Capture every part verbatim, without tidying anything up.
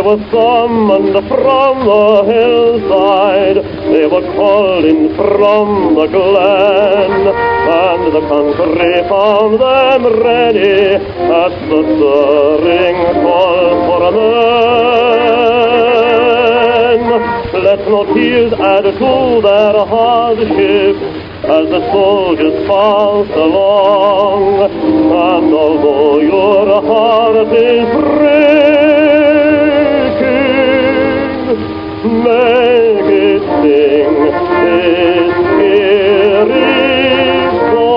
were summoned from the hillside, they were calling from the glen, and the country found them ready at the stirring call for men. Let no tears add to their hardship as the soldiers pass along, and although your heart is breaking, make it sing this cheery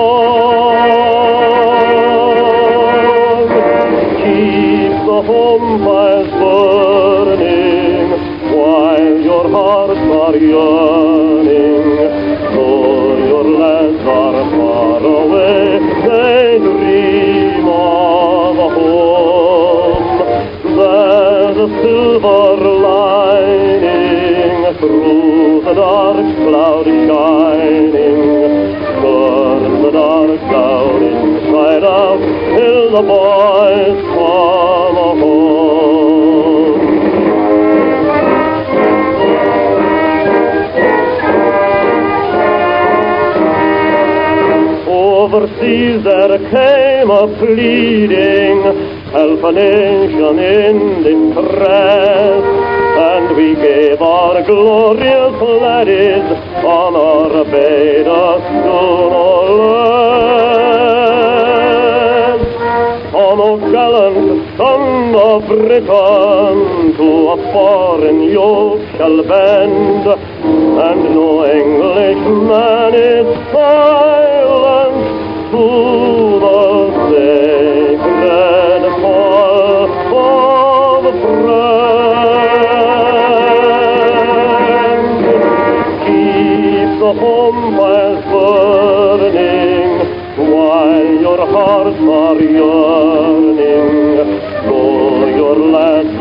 song. Keep the home fires burning while your hearts are yearning. Lads are far away, they dream of home. There's a silver lining through the dark cloud shining. Turn the dark cloud inside out till the boys come home. Overseas there came a pleading, help a nation in distress, and we gave our glorious laddies honor bade us do no less. On O gallant son of Britain to a foreign yoke shall bend, and no Englishman is silent to the sacred call of friend. Keep the home fires burning while your hearts are yearning. Though your lads